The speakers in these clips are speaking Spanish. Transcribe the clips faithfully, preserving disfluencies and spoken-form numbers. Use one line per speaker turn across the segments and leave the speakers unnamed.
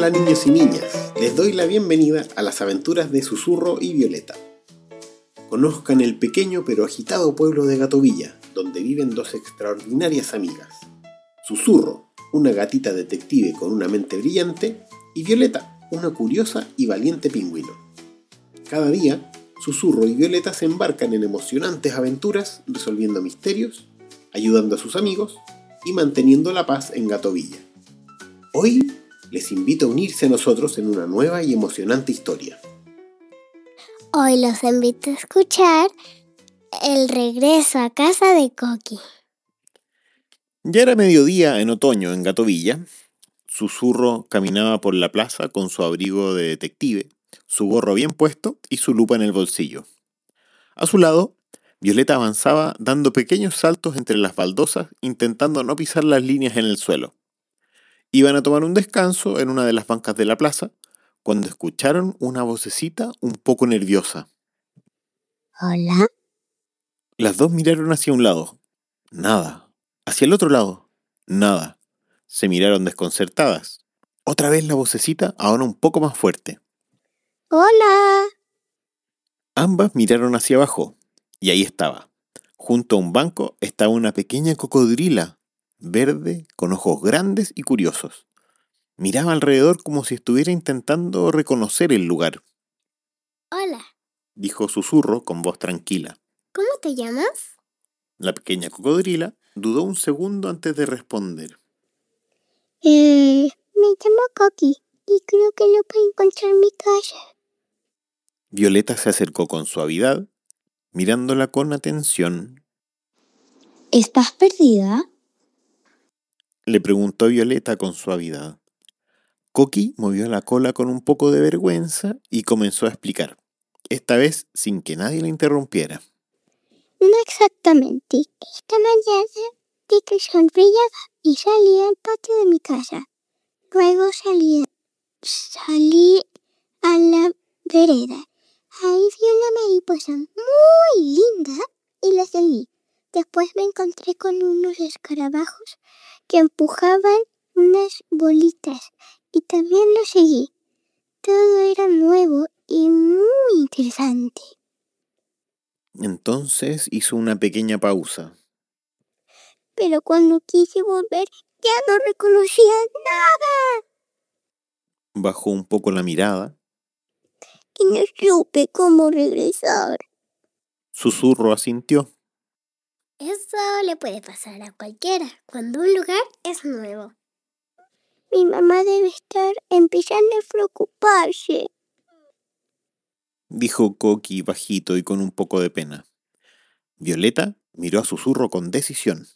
Hola niños y niñas, les doy la bienvenida a las aventuras de Susurro y Violeta. Conozcan el pequeño pero agitado pueblo de Gatovilla, donde viven dos extraordinarias amigas. Susurro, una gatita detective con una mente brillante, y Violeta, una curiosa y valiente pingüino. Cada día, Susurro y Violeta se embarcan en emocionantes aventuras resolviendo misterios, ayudando a sus amigos y manteniendo la paz en Gatovilla. Hoy les invito a unirse a nosotros en una nueva y emocionante historia.
Hoy los invito a escuchar El regreso a casa de Coqui.
Ya era mediodía en otoño en Gatovilla. Susurro caminaba por la plaza con su abrigo de detective, su gorro bien puesto y su lupa en el bolsillo. A su lado, Violeta avanzaba dando pequeños saltos entre las baldosas, intentando no pisar las líneas en el suelo. Iban a tomar un descanso en una de las bancas de la plaza, cuando escucharon una vocecita un poco nerviosa.
Hola.
Las dos miraron hacia un lado. Nada. Hacia el otro lado. Nada. Se miraron desconcertadas. Otra vez la vocecita, ahora un poco más fuerte.
Hola.
Ambas miraron hacia abajo, y ahí estaba. Junto a un banco estaba una pequeña cocodrila, verde, con ojos grandes y curiosos. Miraba alrededor como si estuviera intentando reconocer el lugar.
Hola.
Dijo Susurro con voz tranquila.
¿Cómo te llamas?
La pequeña cocodrila dudó un segundo antes de responder.
Eh, me llamo Coqui y creo que no puedo encontrar mi casa.
Violeta se acercó con suavidad, mirándola con atención.
¿Estás perdida?
Le preguntó Violeta con suavidad. Coqui movió la cola con un poco de vergüenza y comenzó a explicar, esta vez sin que nadie la interrumpiera.
No exactamente. Esta mañana vi que sonbrillaba y salí al patio de mi casa. Luego salí, salí a la vereda. Ahí vi una mariposa muy linda y la seguí. Después me encontré con unos escarabajos que empujaban unas bolitas y también los seguí. Todo era nuevo y muy interesante.
Entonces hizo una pequeña pausa.
Pero cuando quise volver ya no reconocía nada.
Bajó un poco la mirada.
Y no supe cómo regresar.
Susurro asintió.
Eso le puede pasar a cualquiera cuando un lugar es nuevo. Mi mamá debe estar empezando a preocuparse.
Dijo Coqui bajito y con un poco de pena. Violeta miró a Susurro con decisión.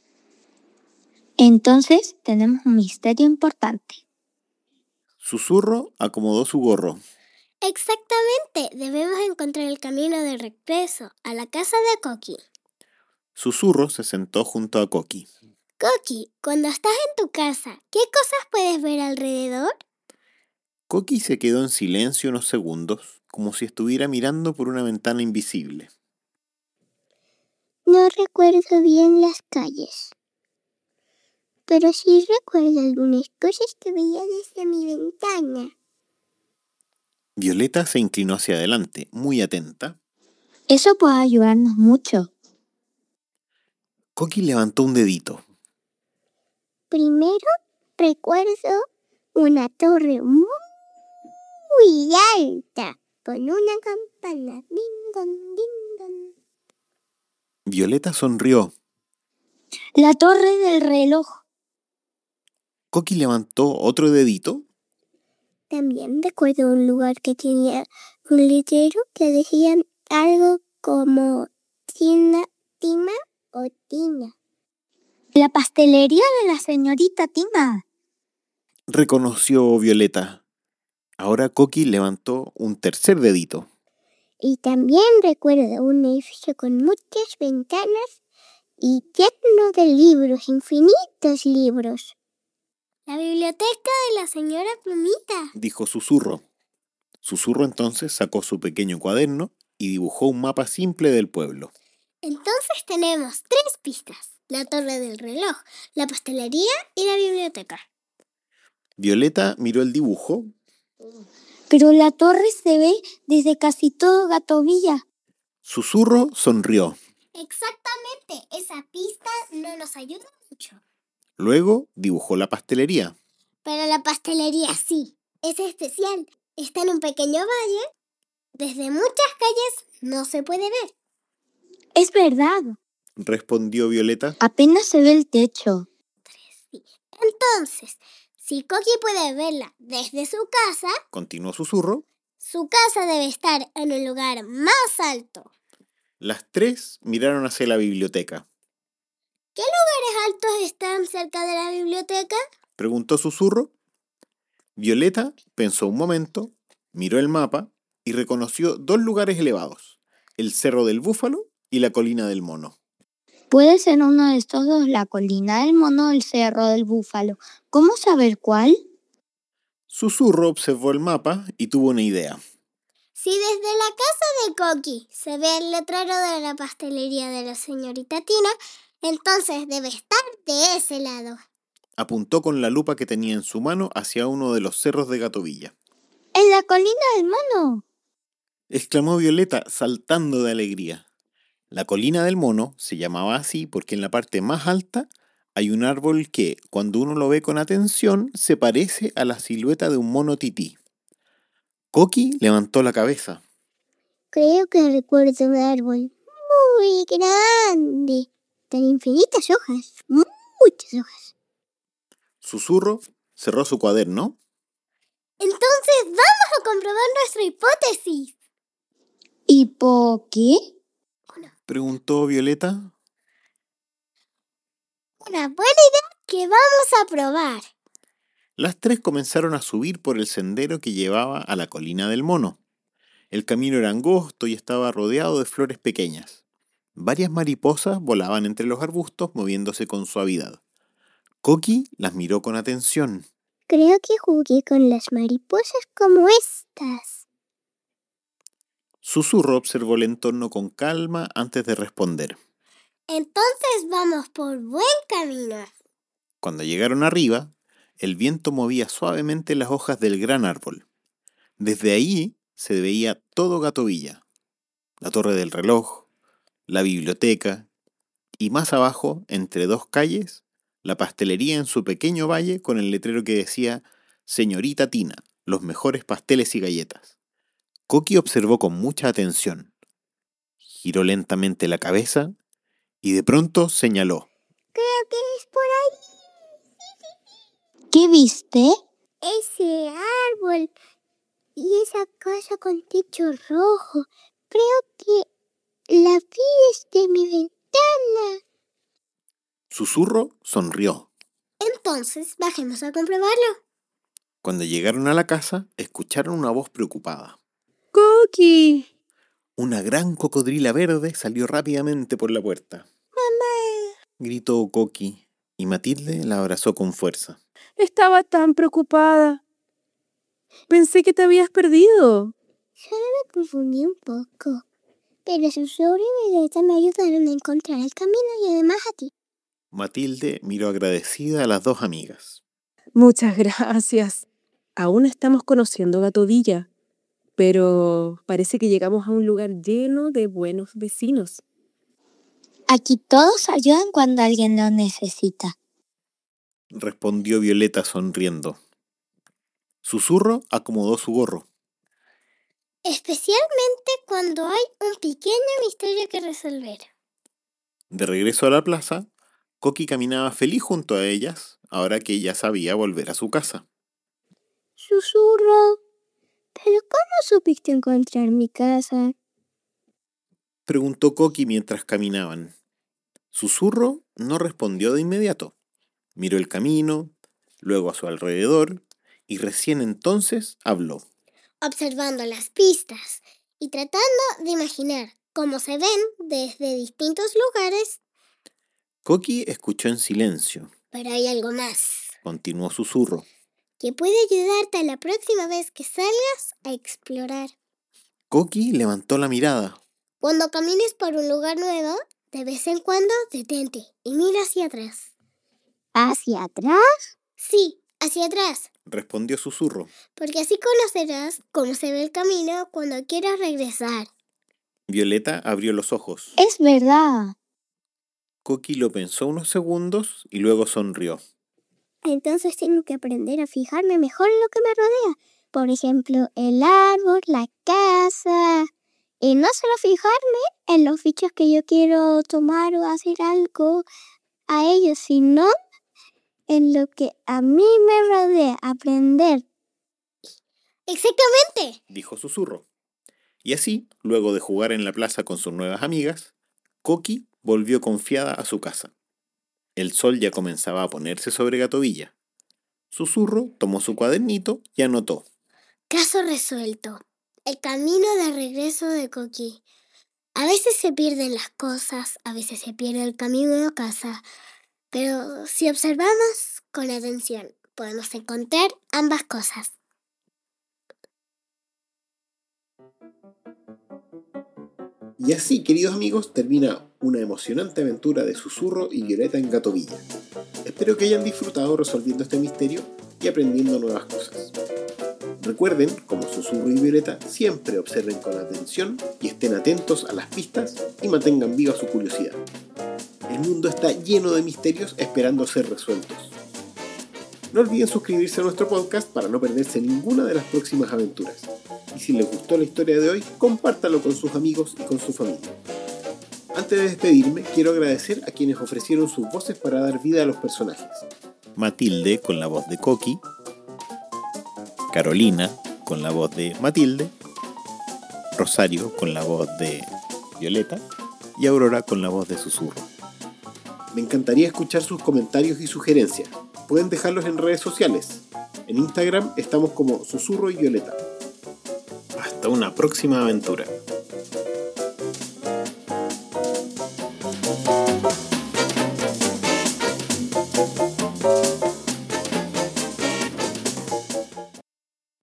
Entonces tenemos un misterio importante.
Susurro acomodó su gorro.
Exactamente, debemos encontrar el camino de regreso a la casa de Coqui.
Susurro se sentó junto a Coqui.
Coqui, cuando estás en tu casa, ¿qué cosas puedes ver alrededor?
Coqui se quedó en silencio unos segundos, como si estuviera mirando por una ventana invisible.
No recuerdo bien las calles, pero sí recuerdo algunas cosas que veía desde mi ventana.
Violeta se inclinó hacia adelante, muy atenta.
Eso puede ayudarnos mucho.
Coqui levantó un dedito.
Primero recuerdo una torre muy alta, con una campana. Ding dong, ding dong.
Violeta sonrió.
La torre del reloj.
Coqui levantó otro dedito.
También recuerdo un lugar que tenía un letrero que decía algo como Tina, Tima o Tina.
La pastelería de la señorita Tima.
Reconoció Violeta. Ahora Coqui levantó un tercer dedito.
Y también recuerdo un edificio con muchas ventanas y lleno de libros, infinitos libros. La biblioteca de la señora Plumita,
Dijo Susurro. Susurro entonces sacó su pequeño cuaderno y dibujó un mapa simple del pueblo.
Entonces tenemos tres pistas: la torre del reloj, la pastelería y la biblioteca.
Violeta miró el dibujo.
Pero la torre se ve desde casi todo Gatovilla.
Susurro sonrió.
Exactamente, esa pista no nos ayuda mucho.
Luego dibujó la pastelería.
Pero la pastelería sí, es especial. Está en un pequeño valle. Desde muchas calles no se puede ver.
Es verdad.
Respondió Violeta.
Apenas se ve el techo.
Sí. Entonces, si Coqui puede verla desde su casa,
continuó Susurro,
su casa debe estar en un lugar más alto.
Las tres miraron hacia la biblioteca.
¿Qué lugares altos están cerca de la biblioteca?
Preguntó Susurro. Violeta pensó un momento, miró el mapa y reconoció dos lugares elevados, el Cerro del Búfalo y la Colina del Mono.
Puede ser uno de estos dos, la Colina del Mono o el Cerro del Búfalo. ¿Cómo saber cuál?
Susurro observó el mapa y tuvo una idea.
Si desde la casa de Coqui se ve el letrero de la pastelería de la señorita Tina, entonces debe estar de ese lado.
Apuntó con la lupa que tenía en su mano hacia uno de los cerros de Gatovilla.
¡En la Colina del Mono!
Exclamó Violeta saltando de alegría. La Colina del Mono se llamaba así porque en la parte más alta hay un árbol que, cuando uno lo ve con atención, se parece a la silueta de un mono tití. Coqui levantó la cabeza.
Creo que recuerdo un árbol muy grande, con infinitas hojas, muchas hojas.
Susurro cerró su cuaderno.
Entonces vamos a comprobar nuestra hipótesis.
¿Y por qué?
Preguntó Violeta.
Una buena idea que vamos a probar.
Las tres comenzaron a subir por el sendero que llevaba a la Colina del Mono. El camino era angosto y estaba rodeado de flores pequeñas. Varias mariposas volaban entre los arbustos moviéndose con suavidad. Coqui las miró con atención.
Creo que jugué con las mariposas como estas.
Susurro observó el entorno con calma antes de responder.
Entonces vamos por buen camino.
Cuando llegaron arriba, el viento movía suavemente las hojas del gran árbol. Desde ahí se veía todo Gatovilla, la torre del reloj, la biblioteca y más abajo, entre dos calles, la pastelería en su pequeño valle con el letrero que decía Señorita Tina, los mejores pasteles y galletas. Coqui observó con mucha atención. Giró lentamente la cabeza y de pronto señaló.
Creo que es por ahí.
¿Qué viste?
Ese árbol y esa casa con techo rojo. Creo que la vi desde mi ventana.
Susurro sonrió.
Entonces bajemos a comprobarlo.
Cuando llegaron a la casa, escucharon una voz preocupada.
¡Coqui!
Una gran cocodrila verde salió rápidamente por la puerta.
¡Mamá!
Gritó Coqui y Matilde la abrazó con fuerza.
Estaba tan preocupada. Pensé que te habías perdido.
Solo me confundí un poco. Pero Susurro y Violeta me ayudaron a encontrar el camino y además a ti.
Matilde miró agradecida a las dos amigas.
Muchas gracias. Aún estamos conociendo Gatovilla, pero parece que llegamos a un lugar lleno de buenos vecinos.
Aquí todos ayudan cuando alguien lo necesita.
Respondió Violeta sonriendo. Susurro acomodó su gorro.
Especialmente cuando hay un pequeño misterio que resolver.
De regreso a la plaza, Coqui caminaba feliz junto a ellas, ahora que ya sabía volver a su casa.
Susurro, ¿pero cómo supiste encontrar mi casa?
Preguntó Coqui mientras caminaban. Susurro no respondió de inmediato. Miró el camino, luego a su alrededor, y recién entonces habló.
Observando las pistas y tratando de imaginar cómo se ven desde distintos lugares.
Coqui escuchó en silencio.
Pero hay algo más.
Continuó Susurro.
Que puede ayudarte la próxima vez que salgas a explorar.
Coqui levantó la mirada.
Cuando camines por un lugar nuevo, de vez en cuando detente y mira hacia atrás.
¿Hacia atrás?
Sí, Hacia atrás,
respondió Susurro.
porque así conocerás cómo se ve el camino cuando quieras regresar.
Violeta abrió los ojos.
Es verdad.
Coqui lo pensó unos segundos y luego sonrió.
Entonces tengo que aprender a fijarme mejor en lo que me rodea. Por ejemplo, el árbol, la casa. Y no solo fijarme en los bichos que yo quiero tomar o hacer algo a ellos, sino en lo que a mí me rodea, aprender. Exactamente,
dijo Susurro. Y así, luego de jugar en la plaza con sus nuevas amigas, Coqui volvió confiada a su casa. El sol ya comenzaba a ponerse sobre Gatovilla. Susurro tomó su cuadernito y anotó.
Caso resuelto. El camino de regreso de Coqui. A veces se pierden las cosas, a veces se pierde el camino de casa. Pero si observamos con atención, podemos encontrar ambas cosas.
Y así, queridos amigos, termina una emocionante aventura de Susurro y Violeta en Gatovilla. Espero que hayan disfrutado resolviendo este misterio y aprendiendo nuevas cosas. Recuerden, como Susurro y Violeta, siempre observen con atención y estén atentos a las pistas y mantengan viva su curiosidad. El mundo está lleno de misterios esperando ser resueltos. No olviden suscribirse a nuestro podcast para no perderse ninguna de las próximas aventuras. Y si les gustó la historia de hoy, compártalo con sus amigos y con su familia. Antes de despedirme, quiero agradecer a quienes ofrecieron sus voces para dar vida a los personajes.
Matilde con la voz de Coqui, Carolina con la voz de Matilde, Rosario con la voz de Violeta y Aurora con la voz de Susurro.
Me encantaría escuchar sus comentarios y sugerencias. Pueden dejarlos en redes sociales. En Instagram estamos como Susurro y Violeta. Hasta una próxima aventura.